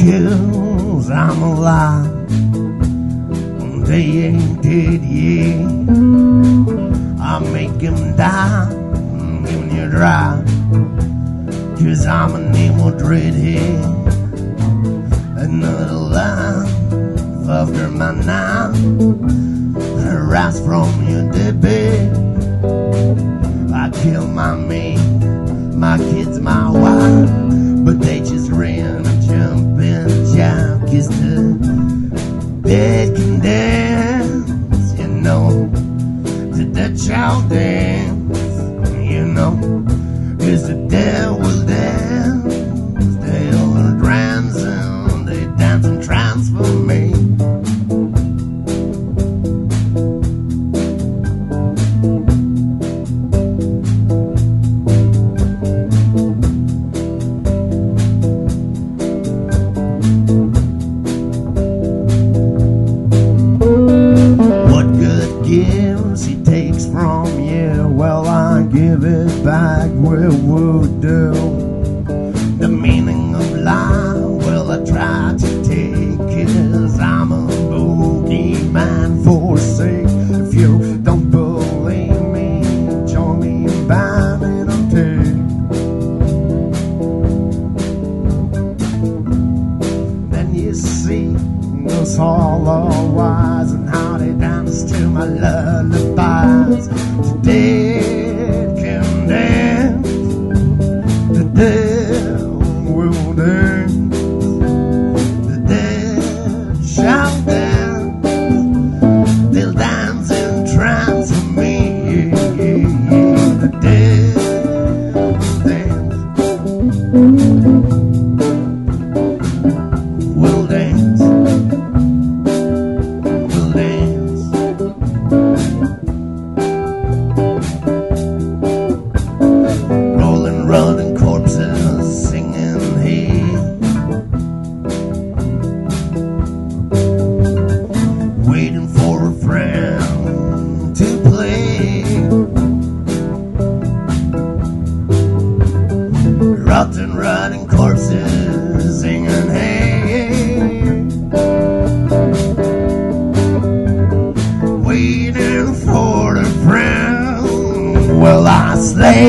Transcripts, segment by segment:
'cause I'm alive. They ain't dead yet. I make them die, giving you dry. 'Cause I'm an evil dreadhead. Another life after my night. Rise from your deadbed. I kill my mate, my kids, my wife. But they just ran and jump and jive. 'Cause the dead can dance, you know. The child dance, you know. 'Cause the dead will dance. They all dance and they dance and trance for me. Gives he takes from you, well I give it back with voodoo. The meaning of life, well I try to take, 'cause I'm a boogeyman for sake. If you don't believe me, join me in binding a tape. Then you see those hollow eyes and how they dance to my lullabies. The dead can dance, the dead will dance, the dead shall dance. They'll dance in trance for me. The dead will dance. Running corpses singing hey. Waiting for a friend to play. Rotten running corpses singing hey. Waiting for a friend. Well I slay.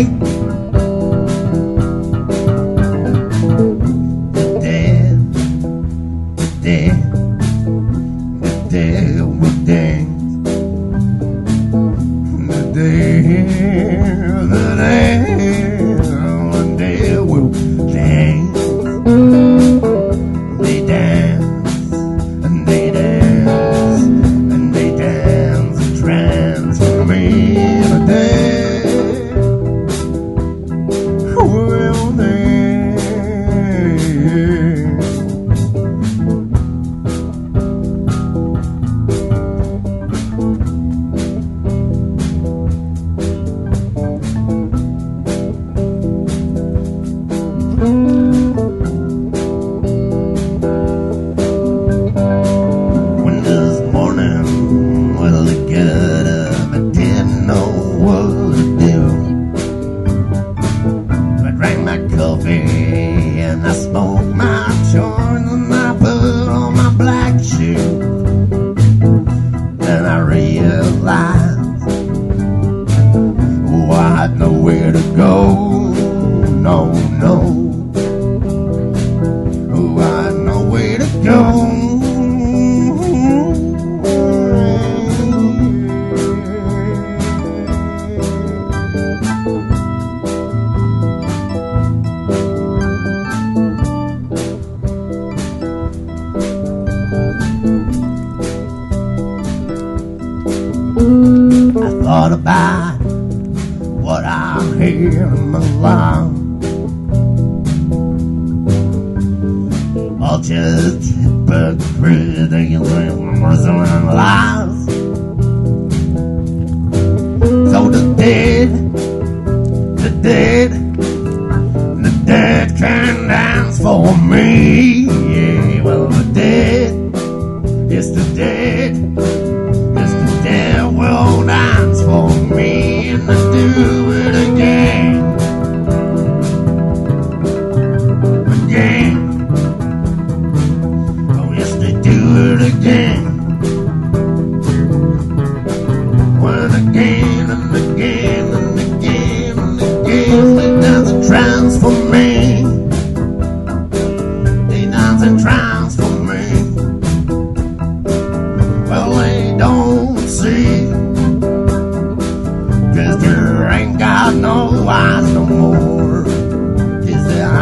And I smoke my joint and I put on my black shoe. Then I realized, oh, I had nowhere to go. No, no. Oh, I had nowhere to go. I thought about what I hear in my life. All just hypocrite and lies. So the dead can dance for me. Yeah, well the dead, yes the dead. Will dance for me and I do it again. Again.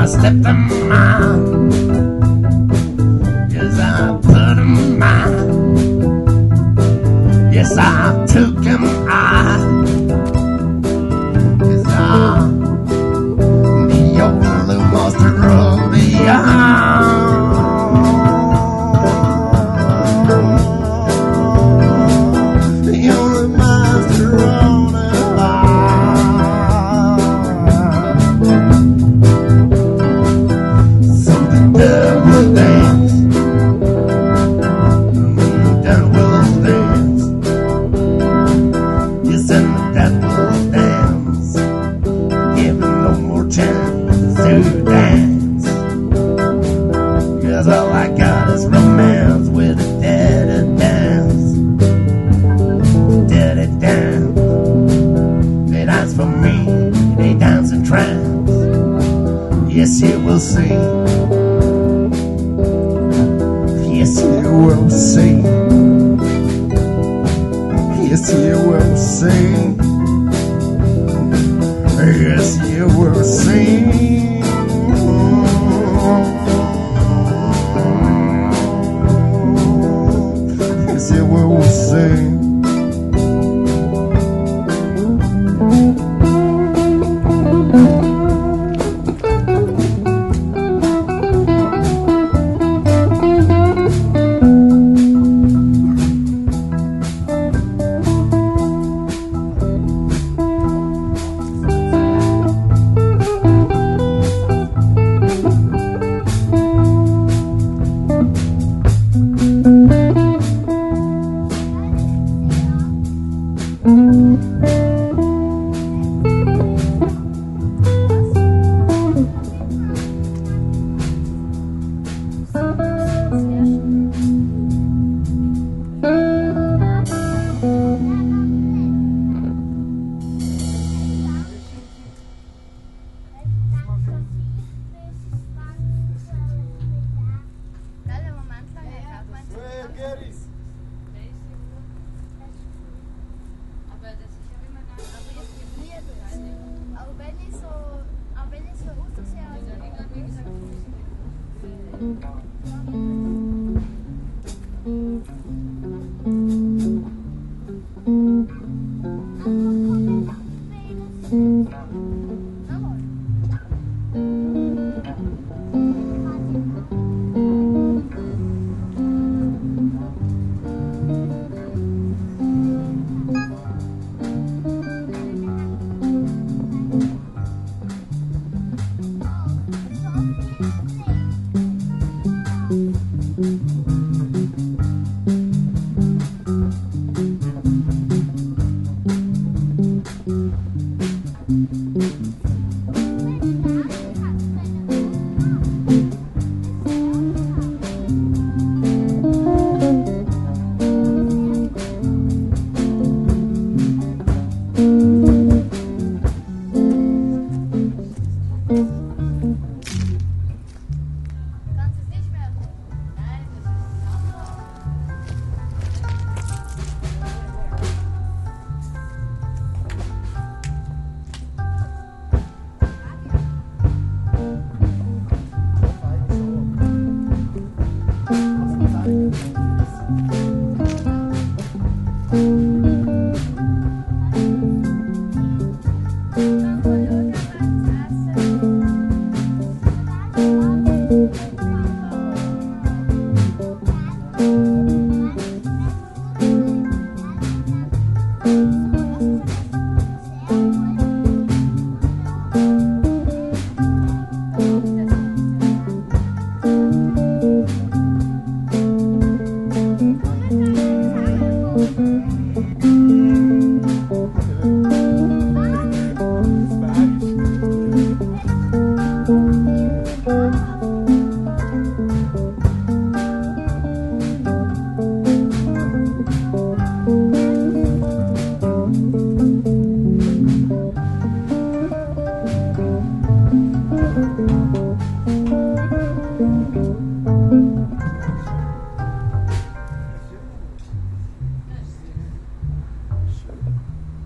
I stepped in mine. Yes, I put him mine. Yes, I took him Yes, I'm the only master of the the only master of the So the devil dance. Cause all I got is romance with a daddy dance. Daddy dance. They dance for me, they dance in trance. Yes, you will see. Yes, you will see. Yes, you will see. Yes, you will see. Yes, you will see.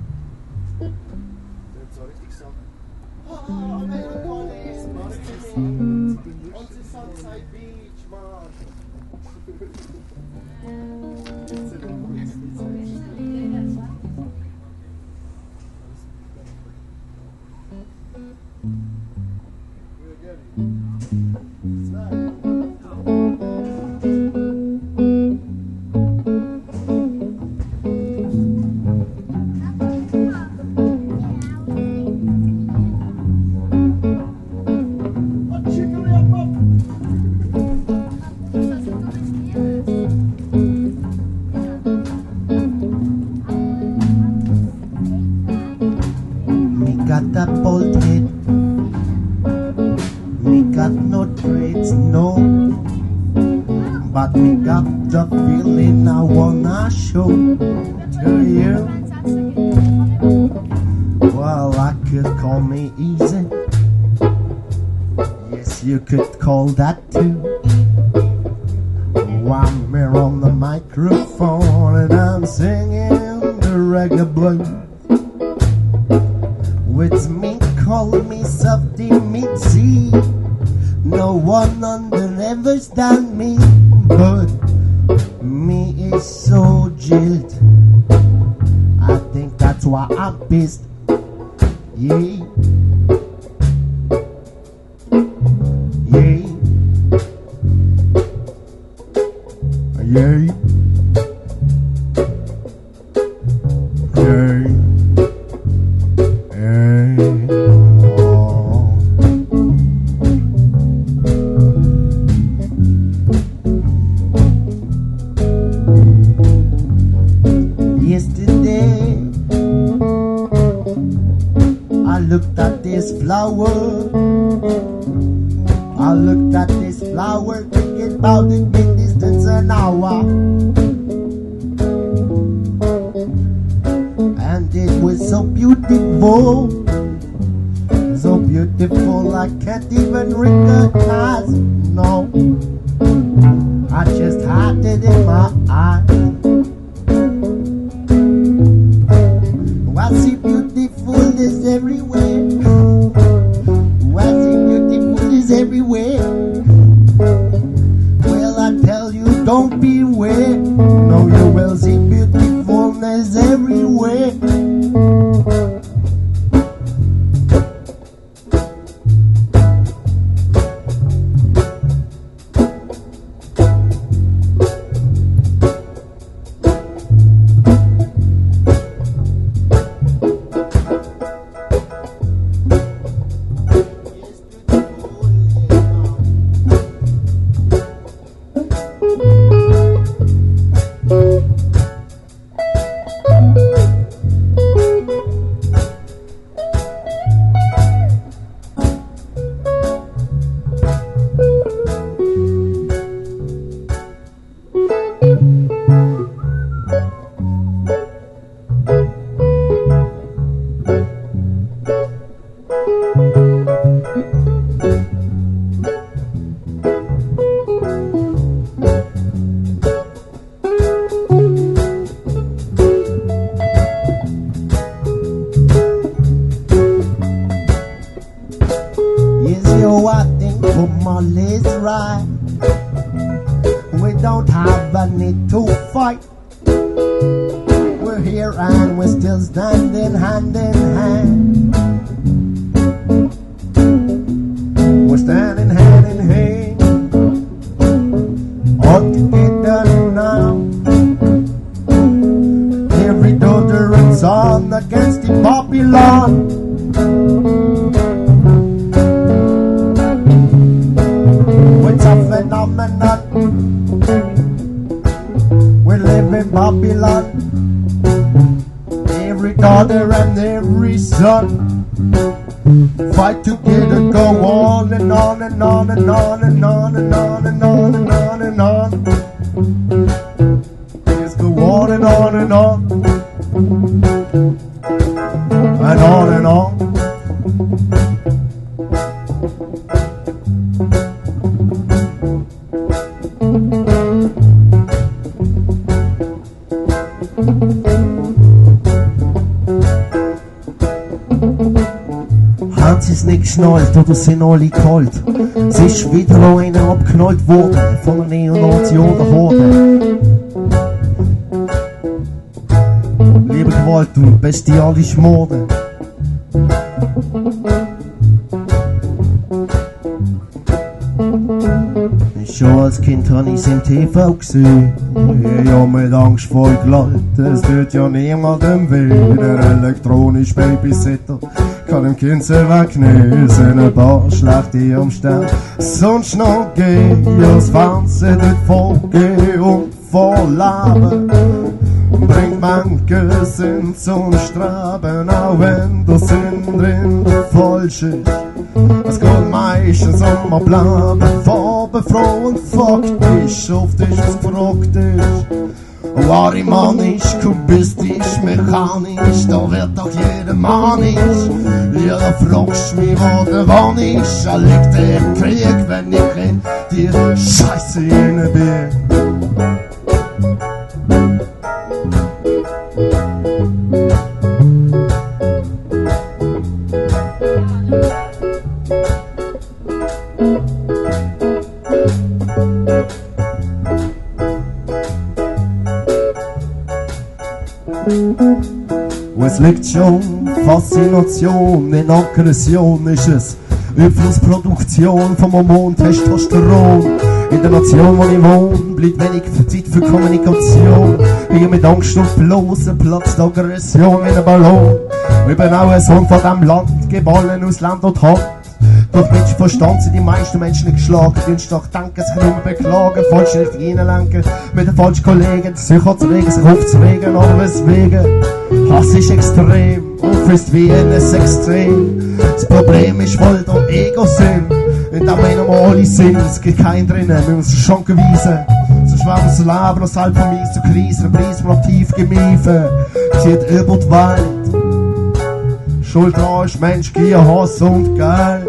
So richtig so. Oh, Melancholie, Me got that bald head. Me got no traits, no. But me got the feeling I wanna show to you. Well, I could call me easy. Yes, you could call that too. I'm here on the microphone and I'm singing the reggae blues. With me, call me softy Mitzi. No one under ever stand me, but me is so jilled. I think that's why I'm pissed. Yeah. Yeah. Yeah. Yeah. Yesterday I looked at this flower. I looked at this flower, thinking about it in distance an hour. And it was so beautiful, so beautiful I can't even recognize. No, I just had it in my eyes. I see beautifulness everywhere. I see beautifulness everywhere. Well, I tell you, don't beware. No, you will see beautifulness everywhere. I think Kumal is right. We don't have a need to fight. We're here and we're still standing hand in hand. We're standing hand in hand, all together now. Every daughter and son against the Babylon. Phenomenon. We live in Babylon. Every daughter and every son fight together, go on and on and on and on and on and on and on and on and on. Just go on and on and on and on and on. Hans ist nicht geschnallt oder sind alle kalt. Es ist wieder noch einer abgeknallt worden von einer Neonazi-Horde. Liebe Gewalt und bestialisch Morde. Schon als Kind hab ich's im TV gesehen. Ich hab mit Angst voll gelallt. Es tut ja niemandem weh. Der elektronische Babysitter kann dem Kind selber wegnehmen. Es sind ein paar schlechte Umstände. Sonst noch geh ich als Fernsehen dort vorgeh und vorleben. Bringt manche Sinn zum Streben, auch wenn der Sinn drin der falsch ist. Es geht meistens um ein Bleiben, farbenfroh und faktisch, oft ist es gefragt ist. Warimanisch, kubistisch, mechanisch, da wird doch jeder manisch. Ja, da fragst du mich, wo der Wann ist. Da liegt der im Krieg, wenn ich in die Scheiße inne bin. Es liegt schon Faszination in Aggression, ist es Überflussproduktion vom Hormon Testosteron. In der Nation, wo ich wohne, bleibt wenig Zeit für Kommunikation. Hier mit Angst und bloßen platzt Aggression wie ein Ballon. Ich bin auch ein Sohn von diesem Land, geballen aus Land und Hand. Durch Menschenverstand sind die meisten Menschen nicht geschlagen. Dünstig denken, sich nur beklagen, falsch Richtung reinlenken. Mit den falschen Kollegen, sich anzuregen, sich aufzuregen, aber weswegen? Hass ist extrem, ist wie ein Extrem. Das Problem ist, weil da Ego sind. In dem wir normale sind, es gibt keinen drinnen, wir müssen schon gewiesen. So schwer das Leben, aus halb von mir zu Krisen, ein Preis von tief gemiefen. Zieht über die Welt. Schuld dran ist Mensch, Gier, Hass und Geld.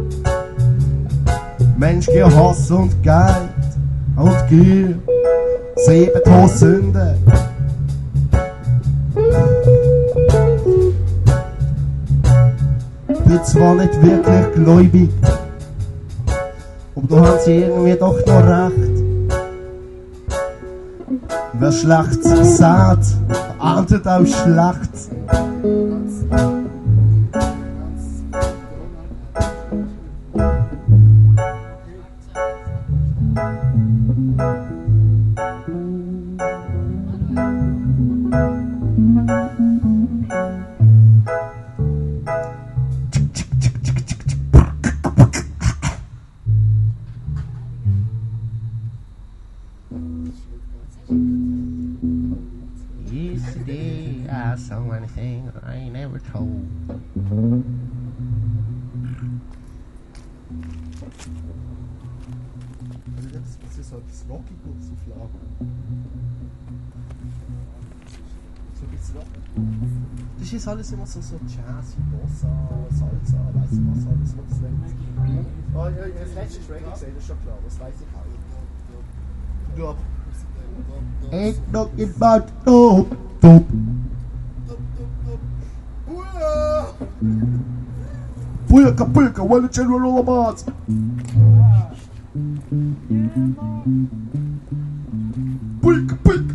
Mensch, Gier, Hass und Geld und Gier, 7 Todsünden. Bin zwar nicht wirklich gläubig, aber da haben sie irgendwie doch noch recht. Wer Schlechtes sagt, erntet auch Schlechtes. Yesterday I saw anything I never told. Das ist halt das Rockiges auf Lager. So ein bisschen Rock. Das ist alles immer so Jazz, Bossa, Salsa, weiss ich was alles, was das nennt. Oh, ja, das letzte ist Reggae gesehen, das ist schon klar, das weiss ich auch. Ja. Ain't talking about dope, dope. Pulka, pulka, what the general all about? Pulka, pulka.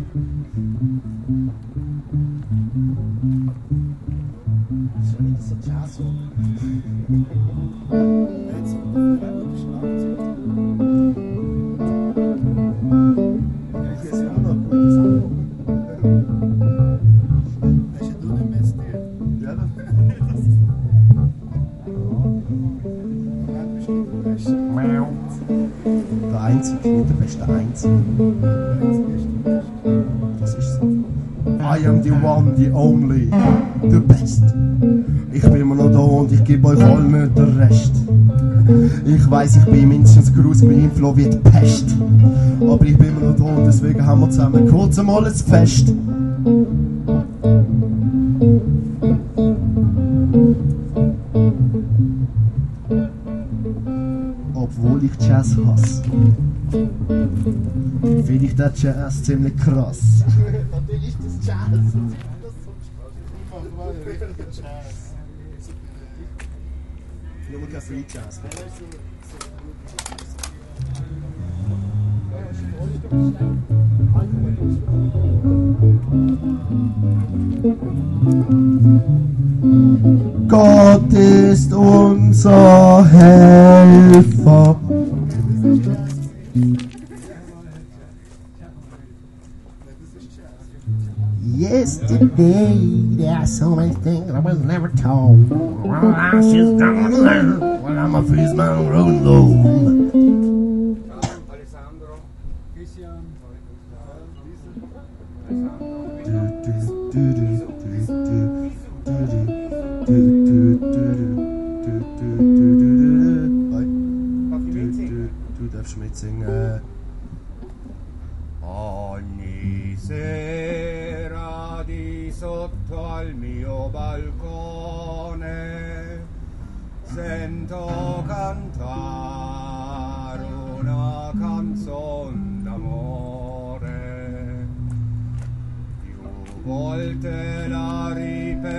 Das ist ja nicht so Jazz. Das ist ja auch noch eine gute Sache. Hast du nicht investiert? Ja, das Der Einzige, nicht der beste Einzige. Das ist so. I am the one, the only, the best. Ich bin immer noch da und ich gebe euch allen nicht den Rest. Ich weiss, ich bin mindestens groß bei ihm Flow wie die Pest. Aber ich bin immer noch da und deswegen haben wir zusammen kurz einmal ein Fest. Obwohl ich Jazz hasse, finde ich den Jazz ziemlich krass. Natürlich ist das Jazz. Nur kein Free Jazz. Gott ist unser Helfer. Yesterday, there are so many things I was never told. Well, I just don't learn when I'm a face man growing low. Alessandro, Christian, Du darfst mitsingen. Ogni sera di sotto al mio balcone sento cantare una canzone d'amore. Più volte la